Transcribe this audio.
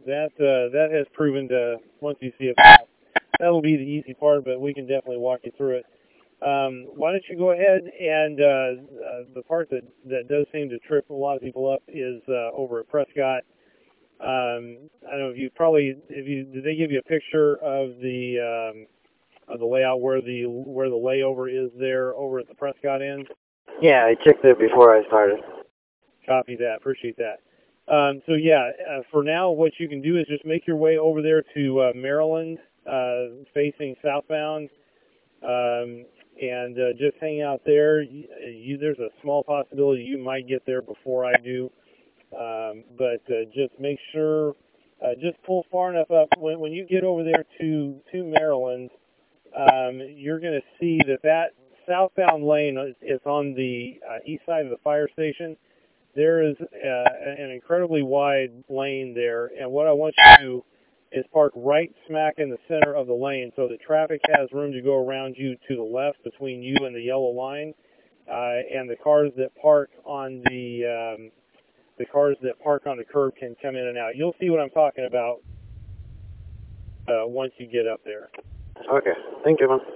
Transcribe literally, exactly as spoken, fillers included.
that uh, that has proven to, once you see it, that'll be the easy part, but we can definitely walk you through it. Um, why don't you go ahead and uh, uh, the part that, that does seem to trip a lot of people up is uh, over at Prescott. Um, I don't know if you probably, if you, did they give you a picture of the um, of the layout where the where the layover is there over at the Prescott end? Yeah, I checked it before I started. Copy that. Appreciate that. Um, so yeah, uh, for now, what you can do is just make your way over there to uh, Maryland, uh, facing southbound, um, and uh, just hang out there. You, you, there's a small possibility you might get there before I do, um, but uh, just make sure, uh, just pull far enough up. When, when you get over there to to Maryland, um, you're going to see that that southbound lane is, is on the uh, east side of the fire station. There is uh, an incredibly wide lane there, and what I want you to do is park right smack in the center of the lane so that traffic has room to go around you to the left between you and the yellow line, uh, and the cars that park on the um, the cars that park on the curb can come in and out. You'll see what I'm talking about uh, once you get up there. Okay. Thank you, man.